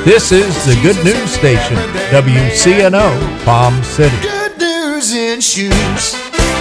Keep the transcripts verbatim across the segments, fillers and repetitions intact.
This is the Good News Station, W C N O, Palm City. Good news in shoes.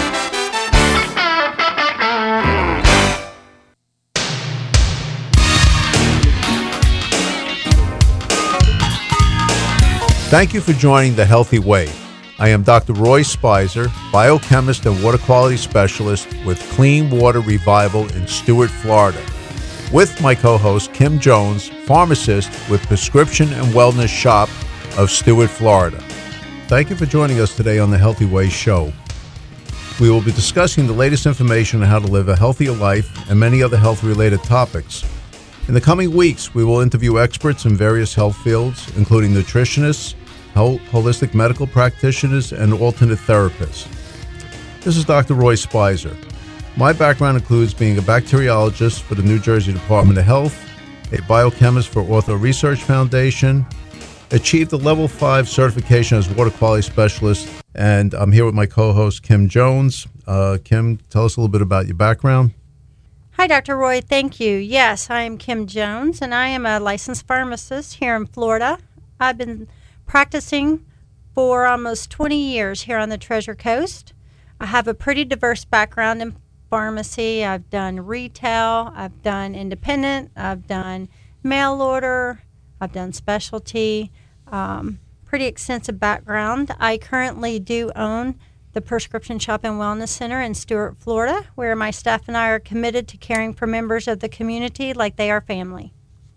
Thank you for joining The Healthy Way. I am Doctor Roy Spicer, biochemist and water quality specialist with Clean Water Revival in Stuart, Florida, with my co-host Kim Jones, pharmacist with Prescription and Wellness Shop of Stuart, Florida. Thank you for joining us today on The Healthy Way show. We will be discussing the latest information on how to live a healthier life and many other health-related topics. In the coming weeks, we will interview experts in various health fields, including nutritionists, holistic medical practitioners, and alternate therapists. This is Doctor Roy Spicer. My background includes being a bacteriologist for the New Jersey Department of Health, a biochemist for Ortho Research Foundation, achieved a level five certification as water quality specialist, and I'm here with my co-host Kim Jones. Uh, Kim, tell us a little bit about your background. Hi, Doctor Roy. Thank you. Yes, I am Kim Jones, and I am a licensed pharmacist here in Florida. I've been practicing for almost twenty years here on the Treasure Coast. I have a pretty diverse background in pharmacy. I've done retail, I've done independent, I've done mail order, I've done specialty, um, pretty extensive background. I currently do own the Prescription Shop and Wellness Center in Stuart, Florida, where my staff and I are committed to caring for members of the community like they are family.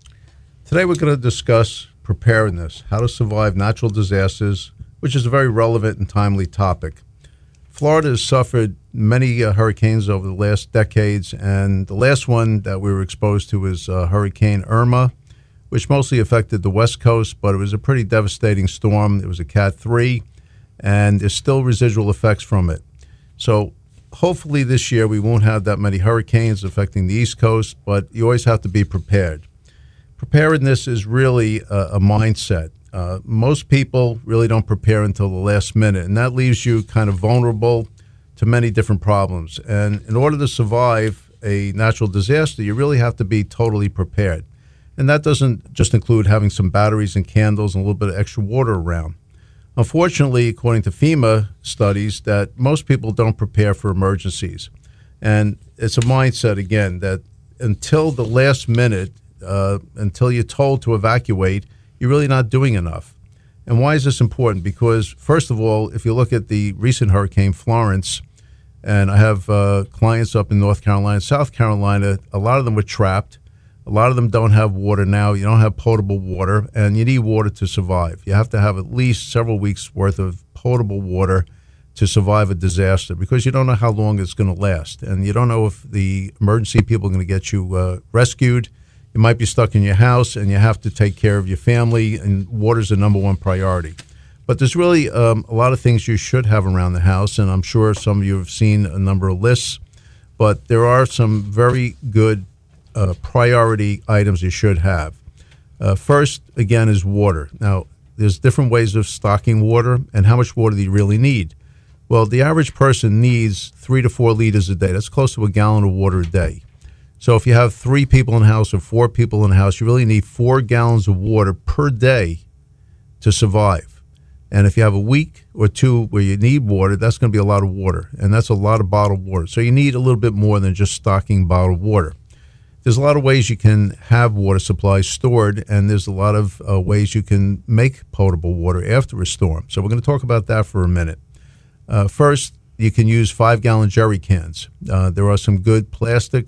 Today we're going to discuss preparedness, how to survive natural disasters, which is a very relevant and timely topic. Florida has suffered many uh, hurricanes over the last decades, and the last one that we were exposed to was uh, Hurricane Irma, which mostly affected the West Coast, but it was a pretty devastating storm. It was a Cat three, and there's still residual effects from it. So hopefully this year we won't have that many hurricanes affecting the East Coast, but you always have to be prepared. Preparedness is really a, a mindset. Uh, most people really don't prepare until the last minute, and that leaves you kind of vulnerable to many different problems. And in order to survive a natural disaster, you really have to be totally prepared. And that doesn't just include having some batteries and candles and a little bit of extra water around. Unfortunately, according to FEMA studies, that most people don't prepare for emergencies. And it's a mindset, again, that until the last minute, uh, until you're told to evacuate, you're really not doing enough. And why is this important? Because, first of all, if you look at the recent Hurricane Florence, and I have uh, clients up in North Carolina, South Carolina, a lot of them were trapped. A lot of them don't have water now. You don't have potable water, and you need water to survive. You have to have at least several weeks' worth of potable water to survive a disaster, because you don't know how long it's going to last, and you don't know if the emergency people are going to get you uh, rescued. You might be stuck in your house, and you have to take care of your family, and water's the number one priority. But there's really um, a lot of things you should have around the house, and I'm sure some of you have seen a number of lists, but there are some very good uh, priority items you should have. Uh, first, again, is water. Now, there's different ways of stocking water, and how much water do you really need? Well, the average person needs three to four liters a day. That's close to a gallon of water a day. So if you have three people in the house or four people in the house, you really need four gallons of water per day to survive. And if you have a week or two where you need water, that's going to be a lot of water, and that's a lot of bottled water. So you need a little bit more than just stocking bottled water. There's a lot of ways you can have water supplies stored, and there's a lot of uh, ways you can make potable water after a storm. So we're going to talk about that for a minute. Uh, first, you can use five-gallon jerry cans. Uh, there are some good plastic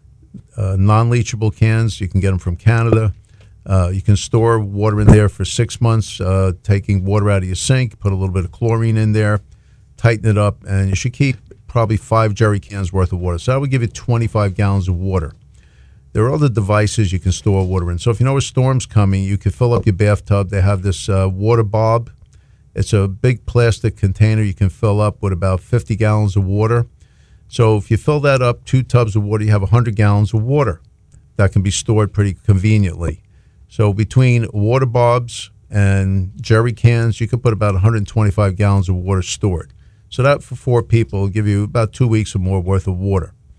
Uh, non-leachable cans. You can get them from Canada. Uh, you can store water in there for six months, uh, taking water out of your sink, put a little bit of chlorine in there, tighten it up, and you should keep probably five jerry cans worth of water. So that would give you twenty-five gallons of water. There are other devices you can store water in. So if you know a storm's coming, you can fill up your bathtub. They have this uh, water bob. It's a big plastic container you can fill up with about fifty gallons of water. So if you fill that up, two tubs of water, you have one hundred gallons of water that can be stored pretty conveniently. So between water bobs and jerry cans, you could put about one hundred twenty-five gallons of water stored. So that for four people will give you about two weeks or more worth of water.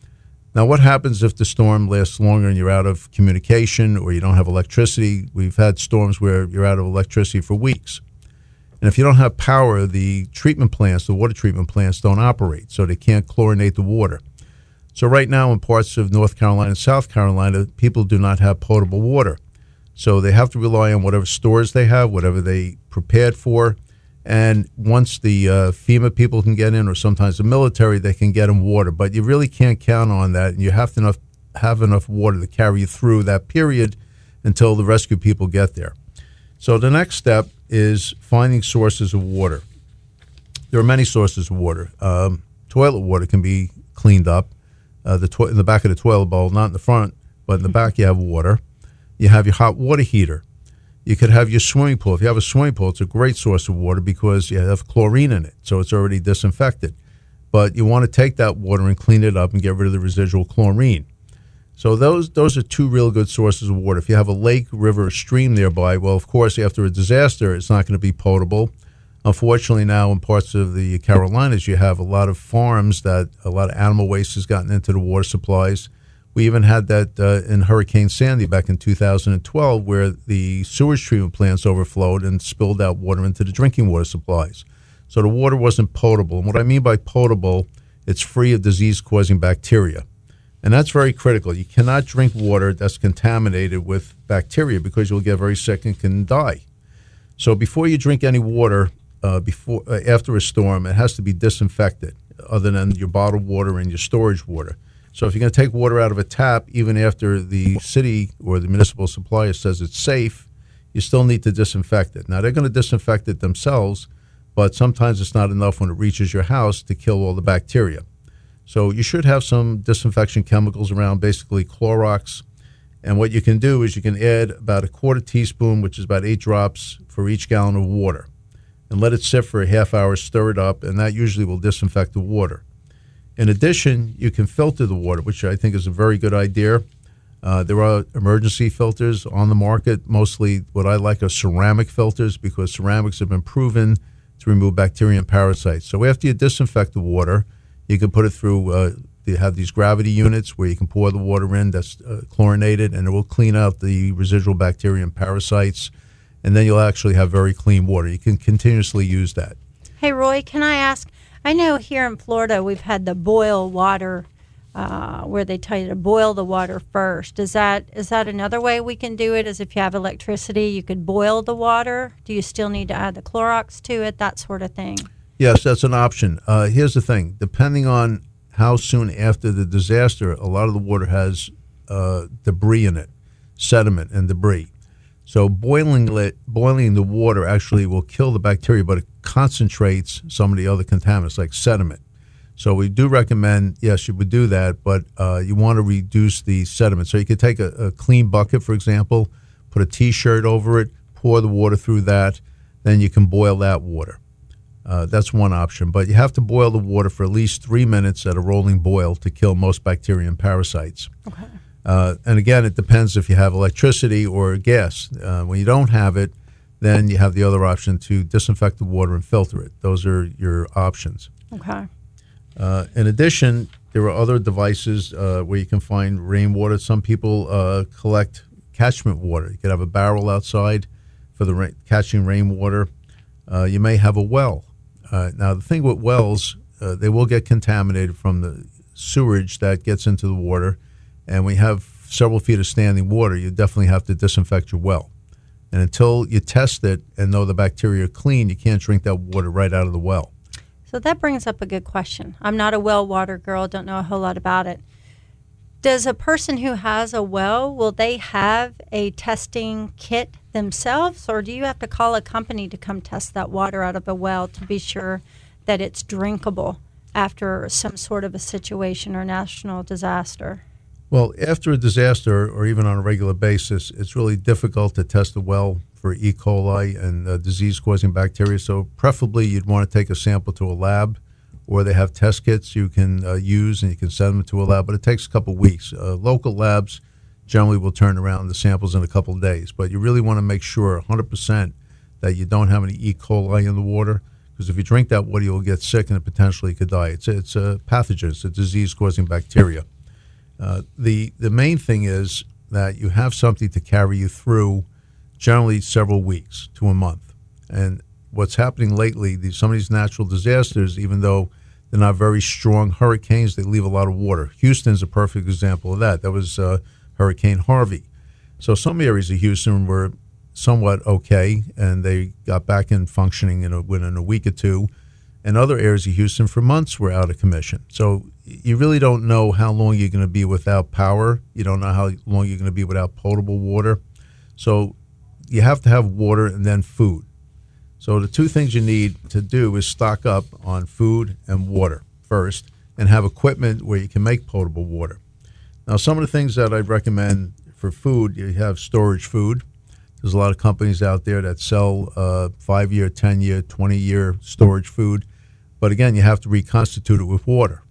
Now, what happens if the storm lasts longer and you're out of communication or you don't have electricity? We've had storms where you're out of electricity for weeks. And if you don't have power, the treatment plants, the water treatment plants don't operate, so they can't chlorinate the water. So right now in parts of North Carolina and South Carolina, people do not have potable water. So they have to rely on whatever stores they have, whatever they prepared for. And once the uh, FEMA people can get in, or sometimes the military, they can get them water. But you really can't count on that, and you have to enough, have enough water to carry you through that period until the rescue people get there. So the next step is finding sources of water. There are many sources of water. Um, toilet water can be cleaned up. Uh, the to- in the back of the toilet bowl, not in the front, but in the back you have water. You have your hot water heater. You could have your swimming pool. If you have a swimming pool, it's a great source of water because you have chlorine in it, so it's already disinfected. But you want to take that water and clean it up and get rid of the residual chlorine. So those those are two real good sources of water. If you have a lake, river, or stream nearby, well, of course, after a disaster, it's not going to be potable. Unfortunately, now in parts of the Carolinas, you have a lot of farms that a lot of animal waste has gotten into the water supplies. We even had that uh, in Hurricane Sandy back in two thousand twelve, where the sewage treatment plants overflowed and spilled out water into the drinking water supplies. So the water wasn't potable. And what I mean by potable, it's free of disease-causing bacteria. And that's very critical. You cannot drink water that's contaminated with bacteria because you'll get very sick and can die. So before you drink any water, uh, before uh, after a storm, it has to be disinfected, other than your bottled water and your storage water. So if you're going to take water out of a tap, even after the city or the municipal supplier says it's safe, you still need to disinfect it. Now, they're going to disinfect it themselves, but sometimes it's not enough when it reaches your house to kill all the bacteria. So you should have some disinfection chemicals around, basically Clorox. And what you can do is you can add about a quarter teaspoon, which is about eight drops for each gallon of water, and let it sit for a half hour, stir it up, and that usually will disinfect the water. In addition, you can filter the water, which I think is a very good idea. Uh, there are emergency filters on the market. Mostly what I like are ceramic filters because ceramics have been proven to remove bacteria and parasites. So after you disinfect the water, you can put it through, uh, you have these gravity units where you can pour the water in that's uh, chlorinated, and it will clean out the residual bacteria and parasites, and then you'll actually have very clean water. You can continuously use that. Hey, Roy, can I ask? I know here in Florida we've had the boil water, uh, where they tell you to boil the water first. Is that is that another way we can do it? Is if you have electricity, you could boil the water? Do you still need to add the Clorox to it? That sort of thing. Yes, that's an option. Uh, here's the thing. Depending on how soon after the disaster, a lot of the water has uh, debris in it, sediment and debris. So boiling it, boiling the water actually will kill the bacteria, but it concentrates some of the other contaminants like sediment. So we do recommend, yes, you would do that, but uh, you want to reduce the sediment. So you could take a, a clean bucket, for example, put a T-shirt over it, pour the water through that, then you can boil that water. Uh, that's one option, but you have to boil the water for at least three minutes at a rolling boil to kill most bacteria and parasites. Okay. Uh, and again, it depends if you have electricity or gas. Uh, when you don't have it, then you have the other option to disinfect the water and filter it. Those are your options. Okay. Uh, in addition, there are other devices uh, where you can find rainwater. Some people uh, collect catchment water. You could have a barrel outside for the ra- catching rainwater. Uh, you may have a well. Uh, now, the thing with wells, uh, they will get contaminated from the sewage that gets into the water. And when you have several feet of standing water, you definitely have to disinfect your well. And until you test it and know the bacteria are clean, you can't drink that water right out of the well. So that brings up a good question. I'm not a well water girl, don't know a whole lot about it. Does a person who has a well, will they have a testing kit themselves, or do you have to call a company to come test that water out of a well to be sure that it's drinkable after some sort of a situation or national disaster? Well, after a disaster or even on a regular basis, it's really difficult to test a well for E. coli and uh, disease-causing bacteria. So preferably you'd want to take a sample to a lab, or they have test kits you can uh, use and you can send them to a lab, but it takes a couple weeks. Uh, local labs generally will turn around the samples in a couple of days, but you really want to make sure one hundred percent that you don't have any E. coli in the water, because if you drink that water, you'll get sick and potentially could die. It's a, it's a pathogen. It's a disease-causing bacteria. Uh, the the main thing is that you have something to carry you through, generally several weeks to a month. And what's happening lately, these, some of these natural disasters, even though they're not very strong hurricanes, they leave a lot of water. Houston's a perfect example of that. That was uh, Hurricane Harvey. So some areas of Houston were somewhat okay, and they got back in functioning in a, within a week or two. And other areas of Houston for months were out of commission. So you really don't know how long you're going to be without power. You don't know how long you're going to be without potable water. So you have to have water and then food. So the two things you need to do is stock up on food and water first, and have equipment where you can make potable water. Now, some of the things that I'd recommend for food, you have storage food. There's a lot of companies out there that sell uh, five-year, ten-year, twenty-year storage food. But again, you have to reconstitute it with water.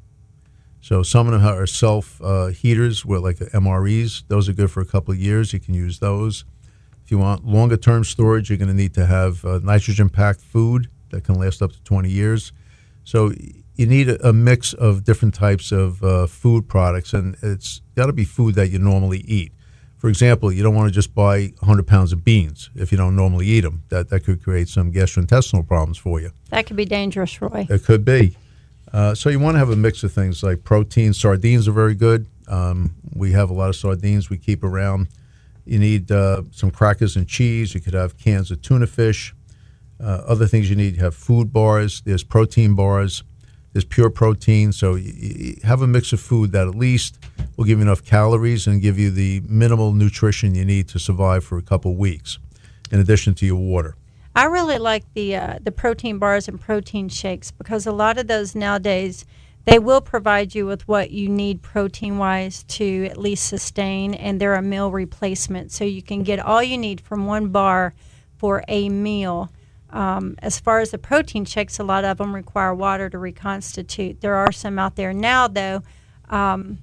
So some of them are self uh, heaters with like M R Es. Those are good for a couple of years. You can use those. If you want longer term storage, you're going to need to have uh, nitrogen packed food that can last up to twenty years. So you need a, a mix of different types of uh, food products, and it's got to be food that you normally eat. For example, you don't want to just buy one hundred pounds of beans if you don't normally eat them. That that could create some gastrointestinal problems for you. That could be dangerous, Roy. It could be. Uh, so you want to have a mix of things like protein. Sardines are very good. Um, we have a lot of sardines we keep around. You need uh, some crackers and cheese. You could have cans of tuna fish. Uh, other things you need, you have food bars. There's protein bars. There's pure protein. So you, you have a mix of food that at least will give you enough calories and give you the minimal nutrition you need to survive for a couple weeks, in addition to your water. I really like the uh, the protein bars and protein shakes, because a lot of those nowadays, they will provide you with what you need protein-wise to at least sustain, and they're a meal replacement. So you can get all you need from one bar for a meal. Um, as far as the protein shakes, a lot of them require water to reconstitute. There are some out there now, though, um,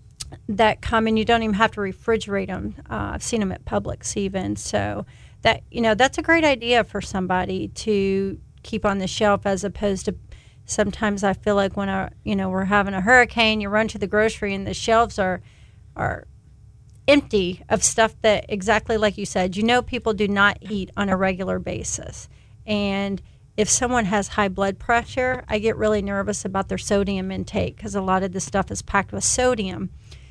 that come and you don't even have to refrigerate them. Uh, I've seen them at Publix even. So that, you know, that's a great idea for somebody to keep on the shelf, as opposed to sometimes I feel like when a, you know, we're having a hurricane, you run to the grocery and the shelves are are empty of stuff that, exactly like you said, you know, people do not eat on a regular basis. And if someone has high blood pressure, I get really nervous about their sodium intake, because a lot of this stuff is packed with sodium.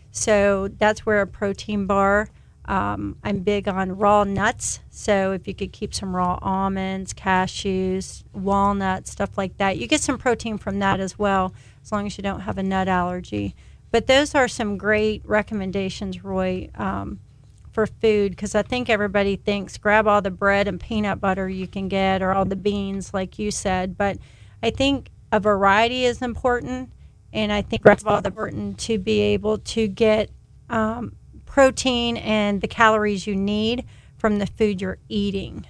So that's where a protein bar, um, I'm big on raw nuts. So if you could keep some raw almonds, cashews, walnuts, stuff like that, you get some protein from that as well, as long as you don't have a nut allergy. But those are some great recommendations, Roy, um, for food, because I think everybody thinks grab all the bread and peanut butter you can get, or all the beans, like you said. But I think a variety is important, and I think it's important to be able to get um, protein and the calories you need from the food you're eating.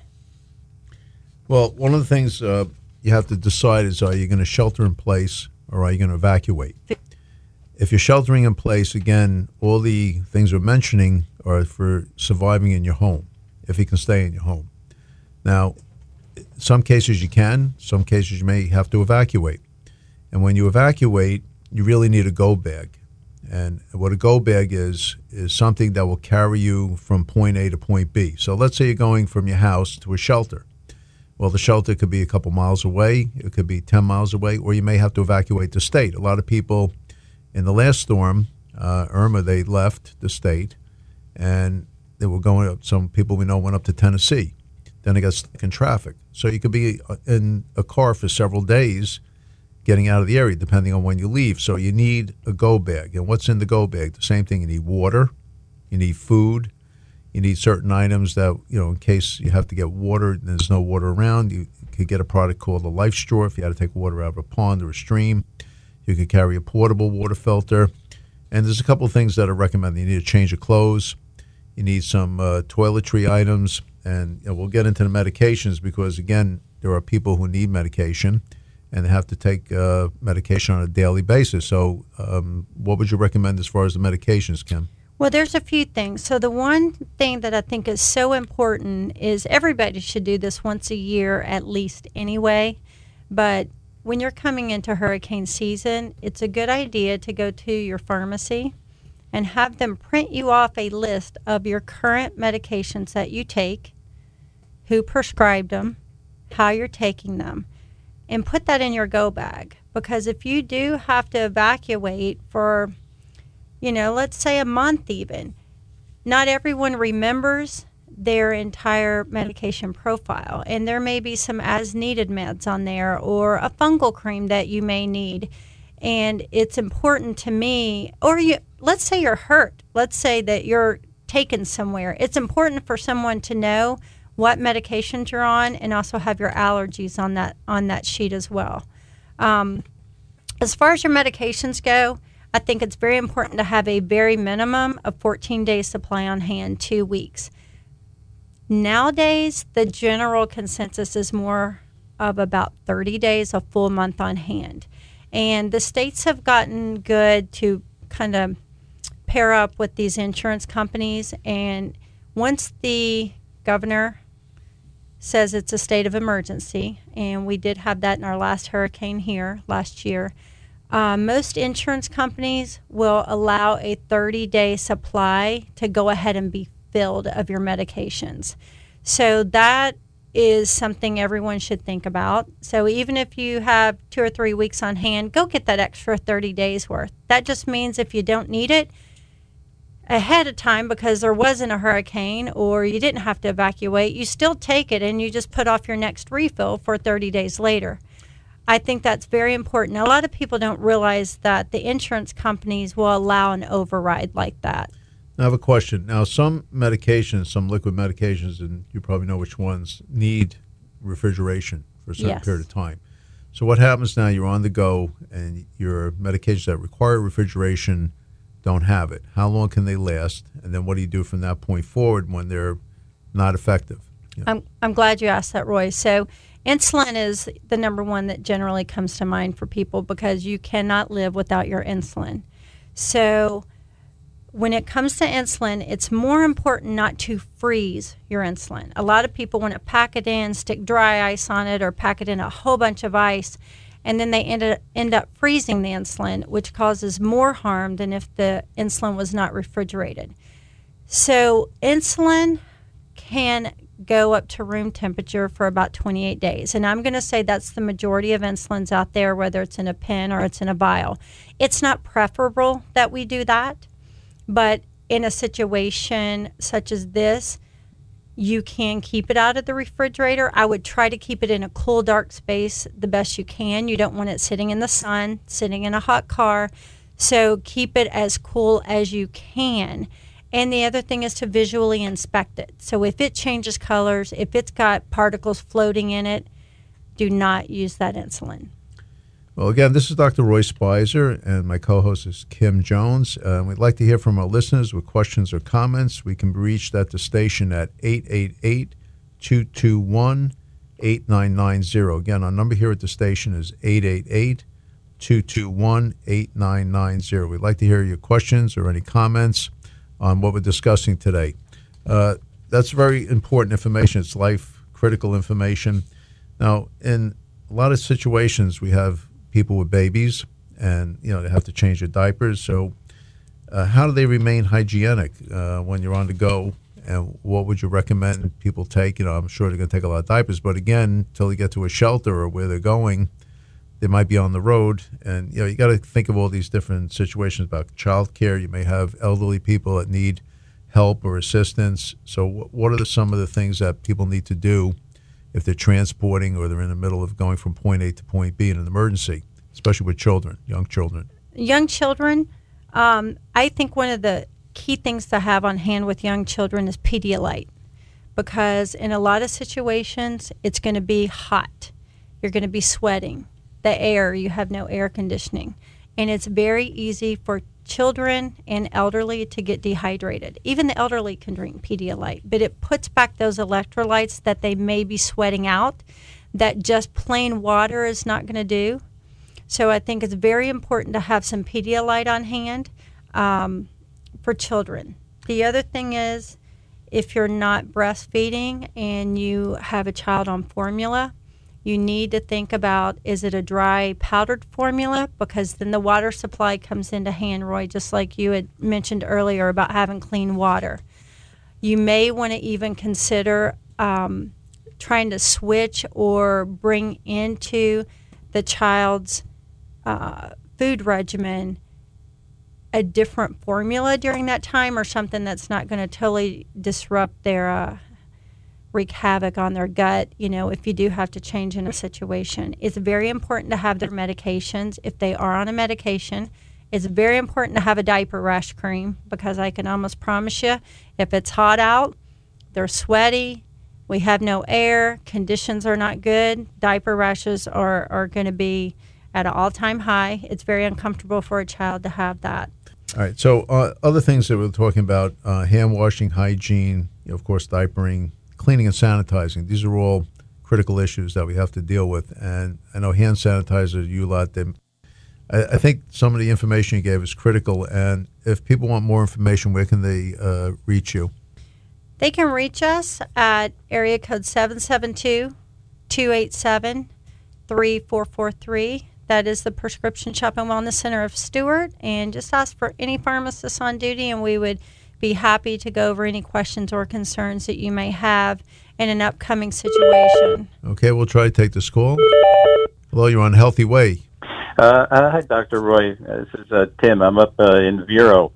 Well, one of the things uh, you have to decide is, are you going to shelter in place or are you going to evacuate? If you're sheltering in place, again, all the things we're mentioning are for surviving in your home, if you can stay in your home. Now, some cases you can, some cases you may have to evacuate. And when you evacuate, you really need a go bag. And what a go bag is, is something that will carry you from point A to point B. So let's say you're going from your house to a shelter. Well, the shelter could be a couple miles away, it could be ten miles away, or you may have to evacuate the state. A lot of people in the last storm, uh, Irma, they left the state, and they were going up, some people we know went up to Tennessee. Then they got stuck in traffic. So you could be in a car for several days getting out of the area, depending on when you leave. So you need a go bag. And what's in the go bag? The same thing. You need water, you need food, you need certain items that, you know, in case you have to get water and there's no water around, you could get a product called a Life Straw if you had to take water out of a pond or a stream. You could carry a portable water filter. And there's a couple of things that are recommended. You need a change of clothes. You need some uh, toiletry items. And you know, we'll get into the medications, because, again, there are people who need medication and they have to take uh, medication on a daily basis. So um, what would you recommend as far as the medications, Kim? Well, there's a few things. So the one thing that I think is so important is everybody should do this once a year at least anyway. But when you're coming into hurricane season, it's a good idea to go to your pharmacy and have them print you off a list of your current medications that you take, who prescribed them, how you're taking them, and put that in your go bag. Because if you do have to evacuate for, you know, let's say a month even, not everyone remembers their entire medication profile. And there may be some as needed meds on there or a fungal cream that you may need. And it's important to me, or you, let's say you're hurt. Let's say that you're taken somewhere. It's important for someone to know what medications you're on and also have your allergies on that on that sheet as well. Um, as far as your medications go, I think it's very important to have a very minimum of fourteen days supply on hand, two weeks. Nowadays, the general consensus is more of about thirty days, a full month on hand. And the states have gotten good to kind of pair up with these insurance companies. And once the governor says it's a state of emergency, and we did have that in our last hurricane here last year, uh, most insurance companies will allow a thirty-day supply to go ahead and be filled of your medications. So that is something everyone should think about. So even if you have two or three weeks on hand, go get that extra thirty days worth. That just means if you don't need it ahead of time because there wasn't a hurricane or you didn't have to evacuate, you still take it and you just put off your next refill for thirty days later. I think that's very important. A lot of people don't realize that the insurance companies will allow an override like that. Now, I have a question. Now, some medications, some liquid medications, and you probably know which ones, need refrigeration for a certain Yes. period of time. So what happens now, you're on the go, and your medications that require refrigeration don't have it. How long can they last? And then what do you do from that point forward when they're not effective? You know? I'm, I'm glad you asked that, Roy. So insulin is the number one that generally comes to mind for people because you cannot live without your insulin. So when it comes to insulin, it's more important not to freeze your insulin. A lot of people want to pack it in, stick dry ice on it, or pack it in a whole bunch of ice, and then they end up, end up freezing the insulin, which causes more harm than if the insulin was not refrigerated. So insulin can go up to room temperature for about twenty-eight days. And I'm going to say that's the majority of insulins out there, whether it's in a pen or it's in a vial. It's not preferable that we do that. But in a situation such as this, you can keep it out of the refrigerator. I would try to keep it in a cool, dark space the best you can. You don't want it sitting in the sun, sitting in a hot car. So keep it as cool as you can. And the other thing is to visually inspect it. So if it changes colors, if it's got particles floating in it, do not use that insulin. Well, again, this is Doctor Roy Spicer, and my co-host is Kim Jones. Uh, we'd like to hear from our listeners with questions or comments. We can be reached at the station at eight eight eight, two two one, eight nine nine zero. Again, our number here at the station is eight eight eight, two two one, eight nine nine zero. We'd like to hear your questions or any comments on what we're discussing today. Uh, that's very important information. It's life-critical information. Now, in a lot of situations, we have people with babies, and you know they have to change their diapers. So, uh, how do they remain hygienic uh, when you're on the go? And what would you recommend people take? You know, I'm sure they're going to take a lot of diapers, but again, until they get to a shelter or where they're going, they might be on the road. And you know, you got to think of all these different situations about child care. You may have elderly people that need help or assistance. So, wh- what are the, some of the things that people need to do if they're transporting or they're in the middle of going from point A to point B in an emergency, especially with children, young children? Young children, um, I think one of the key things to have on hand with young children is Pedialyte, because in a lot of situations, it's going to be hot. You're going to be sweating. The air, you have no air conditioning. And it's very easy for children and elderly to get dehydrated. Even the elderly can drink Pedialyte, but it puts back those electrolytes that they may be sweating out that just plain water is not going to do. So I think it's very important to have some Pedialyte on hand um, for children. The other thing is, if you're not breastfeeding and you have a child on formula, you need to think about, is it a dry powdered formula? Because then the water supply comes into hand, Roy, just like you had mentioned earlier about having clean water. You may want to even consider um, trying to switch or bring into the child's uh, food regimen a different formula during that time, or something that's not going to totally disrupt their uh, wreak havoc on their gut, you know, if you do have to change in a situation. It's very important to have their medications if they are on a medication. It's very important to have a diaper rash cream, because I can almost promise you, if it's hot out, they're sweaty, we have no air, conditions are not good, diaper rashes are, are going to be at an all-time high. It's very uncomfortable for a child to have that. All right. So uh, other things that we're talking about, uh, hand washing, hygiene, you know, of course, diapering, cleaning and sanitizing. These are all critical issues that we have to deal with. And I know hand sanitizer, you lot, they, I, I think some of the information you gave is critical. And if people want more information, where can they uh, reach you? They can reach us at area code seven seven two, two eight seven, three four four three. That is the Prescription Shop and Wellness Center of Stuart. And just ask for any pharmacist on duty, and we would be happy to go over any questions or concerns that you may have in an upcoming situation. Okay, we'll try to take this call. Hello, you're on Healthy Way. Uh, uh, hi, Doctor Roy. Uh, this is uh, Tim. I'm up uh, in Vero.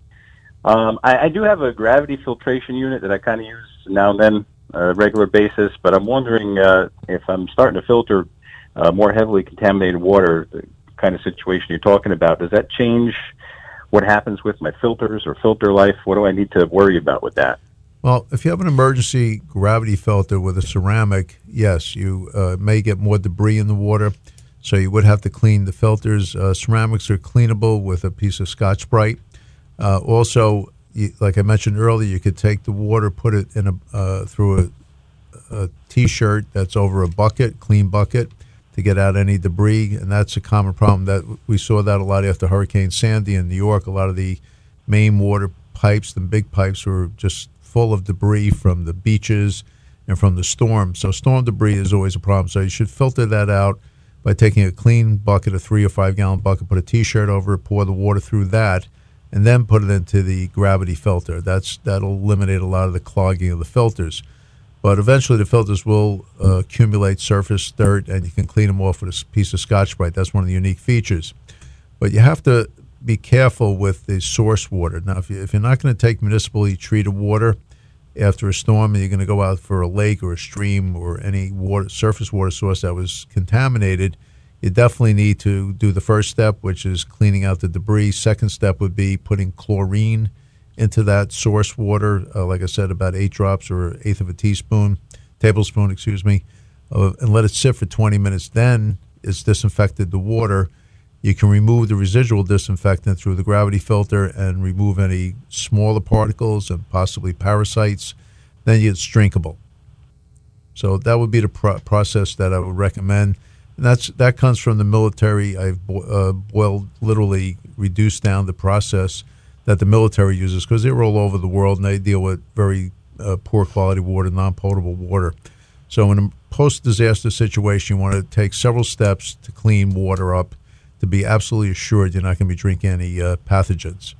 Um, I, I do have a gravity filtration unit that I kind of use now and then on a regular basis, but I'm wondering uh, if I'm starting to filter uh, more heavily contaminated water, the kind of situation you're talking about, does that change what happens with my filters or filter life? What do I need to worry about with that? Well, if you have an emergency gravity filter with a ceramic, yes, you uh, may get more debris in the water, so you would have to clean the filters. Uh, ceramics are cleanable with a piece of Scotch-Brite. Uh, also, you, like I mentioned earlier, you could take the water, put it in a uh, through a, a T-shirt that's over a bucket, clean bucket, to get out any debris, and that's a common problem. That we saw that a lot after Hurricane Sandy in New York. A lot of the main water pipes, the big pipes, were just full of debris from the beaches and from the storm. So storm debris is always a problem. So you should filter that out by taking a clean bucket, a three or five gallon bucket, put a T-shirt over it, pour the water through that, and then put it into the gravity filter. That's that'll eliminate a lot of the clogging of the filters. But eventually the filters will uh, accumulate surface dirt, and you can clean them off with a piece of Scotch-Brite. That's one of the unique features. But you have to be careful with the source water. Now, if, you, if you're not going to take municipally treated water after a storm, and you're going to go out for a lake or a stream or any water, surface water source that was contaminated, you definitely need to do the first step, which is cleaning out the debris. Second step would be putting chlorine into that source water, uh, like I said, about eight drops or an eighth of a teaspoon, tablespoon, excuse me, uh, and let it sit for twenty minutes. Then it's disinfected the water. You can remove the residual disinfectant through the gravity filter and remove any smaller particles and possibly parasites. Then it's drinkable. So that would be the pro- process that I would recommend. And that's that comes from the military. I've bo- uh, boiled, literally reduced down the process that the military uses, because they're all over the world and they deal with very uh, poor quality water, non-potable water. So in a post-disaster situation, you want to take several steps to clean water up to be absolutely assured you're not going to be drinking any uh, pathogens.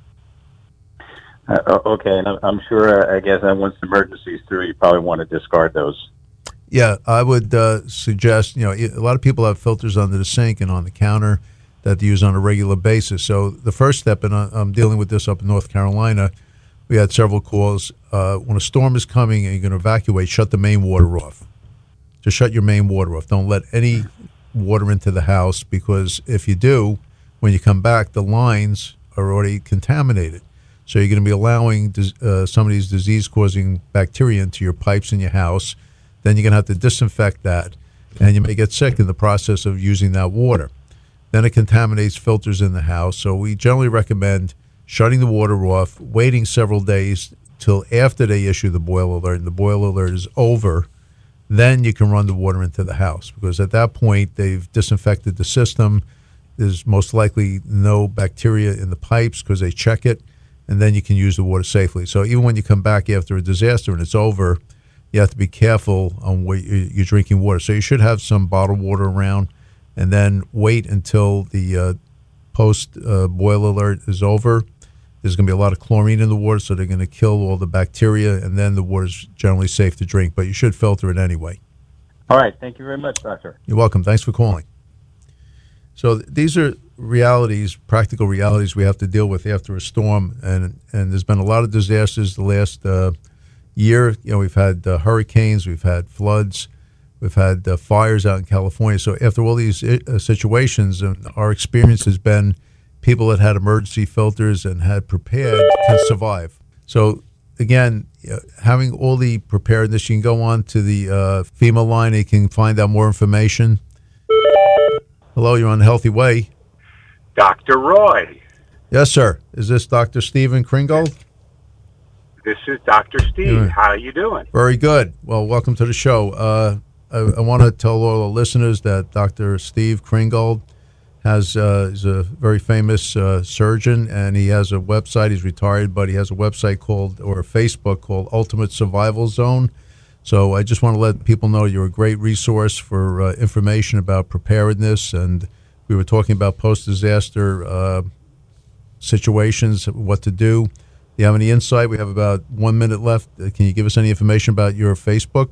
Uh, okay, and I'm, I'm sure, uh, I guess, uh, once the emergency's through, you probably want to discard those. Yeah, I would uh, suggest, you know, a lot of people have filters under the sink and on the counter that they use on a regular basis. So the first step, and I'm dealing with this up in North Carolina, we had several calls. Uh, when a storm is coming and you're going to evacuate, shut the main water off. Just shut your main water off. Don't let any water into the house, because if you do, when you come back, the lines are already contaminated. So you're going to be allowing uh, some of these disease-causing bacteria into your pipes in your house. Then you're going to have to disinfect that, and you may get sick in the process of using that water. Then it contaminates filters in the house. So we generally recommend shutting the water off, waiting several days till after they issue the boil alert, and the boil alert is over. Then you can run the water into the house, because at that point they've disinfected the system. There's most likely no bacteria in the pipes because they check it, and then you can use the water safely. So even when you come back after a disaster and it's over, you have to be careful on what you- you're drinking water. So you should have some bottled water around, and then wait until the uh, post uh, boil alert is over. There's going to be a lot of chlorine in the water, so they're going to kill all the bacteria, and then the water's generally safe to drink. But you should filter it anyway. All right. Thank you very much, Doctor. You're welcome. Thanks for calling. So th- these are realities, practical realities we have to deal with after a storm, and and there's been a lot of disasters the last uh, year. You know, we've had uh, hurricanes, we've had floods, we've had uh, fires out in California. So after all these uh, situations, and our experience has been people that had emergency filters and had prepared can survive. So again, uh, having all the preparedness, you can go on to the uh, FEMA line, you can find out more information. Hello, you're on the Healthy Way. Doctor Roy, Yes, sir. Is this Doctor Stephen Kringold? this is Doctor Steve. Yeah. How are you doing? Very good. Well, welcome to the show. Uh, I, I want to tell all the listeners that Doctor Steve Kringold has uh, is a very famous uh, surgeon, and he has a website. He's retired, but he has a website called, or a Facebook called Ultimate Survival Zone. So I just want to let people know you're a great resource for uh, information about preparedness, and we were talking about post-disaster uh, situations, what to do. Do you have any insight? We have about one minute left. Uh, Can you give us any information about your Facebook?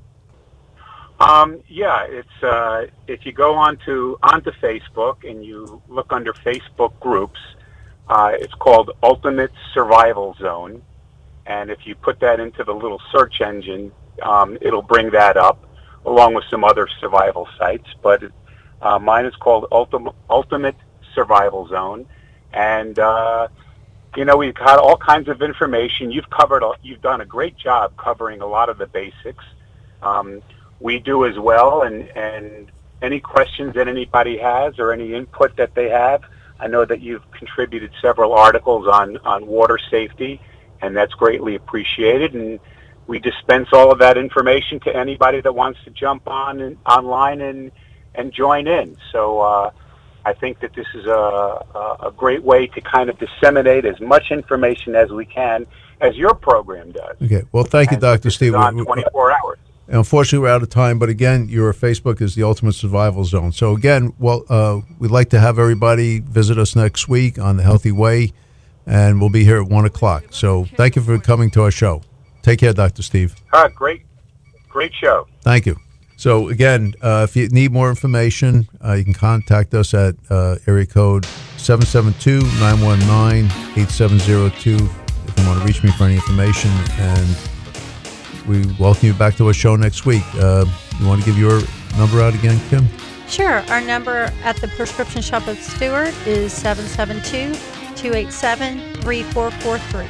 Um, yeah, it's uh, if you go onto onto Facebook and you look under Facebook groups, uh, it's called Ultimate Survival Zone, and if you put that into the little search engine, um, it'll bring that up along with some other survival sites. But uh, mine is called Ultimate Ultimate Survival Zone, and uh, you know, we've got all kinds of information. You've covered, a- you've done a great job covering a lot of the basics. Um, we do as well, and, and any questions that anybody has or any input that they have, I know that you've contributed several articles on, on water safety, and that's greatly appreciated. And we dispense all of that information to anybody that wants to jump on and, online and, and join in. So uh, I think that this is a, a, a great way to kind of disseminate as much information as we can, as your program does. Okay. Well, thank you, And Doctor this is Steve. on We- we- twenty-four hours. Unfortunately, we're out of time, but again, your Facebook is the Ultimate Survival Zone. So again, well, uh, we'd like to have everybody visit us next week on the Healthy Way, and we'll be here at one o'clock. So thank you for coming to our show. Take care, Doctor Steve. Ah, great, great show. Thank you. So again, uh, if you need more information, uh, you can contact us at uh, area code seven seven two, nine one nine, eight seven zero two if you want to reach me for any information. And we welcome you back to our show next week. Uh, you want to give your number out again, Kim? Sure. Our number at the prescription shop at Stewart is seven seven two, two eight seven, three four four three.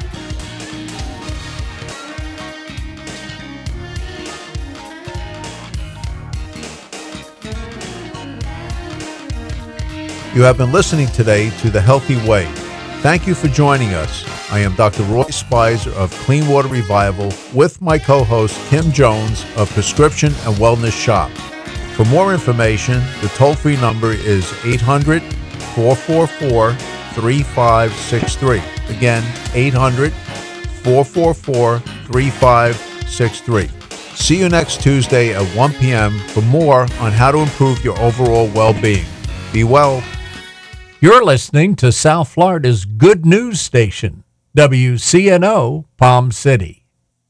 You have been listening today to The Healthy Way. Thank you for joining us. I am Doctor Roy Spicer of Clean Water Revival with my co-host Kim Jones of Prescription and Wellness Shop. For more information, the toll-free number is eight hundred, four four four, three five six three. Again, eight hundred, four four four, three five six three. See you next Tuesday at one p.m. for more on how to improve your overall well-being. Be well. You're listening to South Florida's Good News Station, W C N O, Palm City.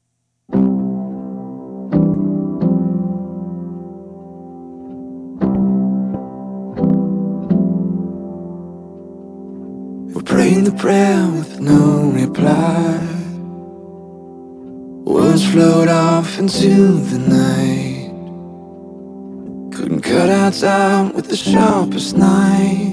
We're praying the prayer with no reply. Words float off into the night. Couldn't cut our time with the sharpest knife.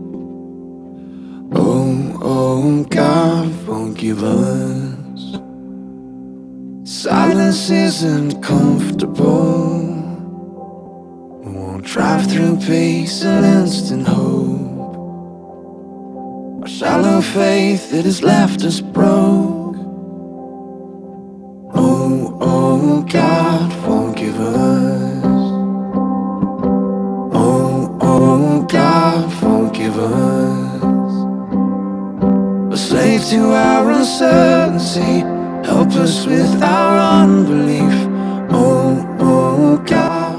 Oh, oh, God won't give us. Silence isn't comfortable. We won't drive through peace and instant hope. Our shallow faith that has left us broke. Oh, oh, God won't give us. Oh, oh, God won't give us. A slave to our uncertainty, help us with our unbelief. Oh, oh, God.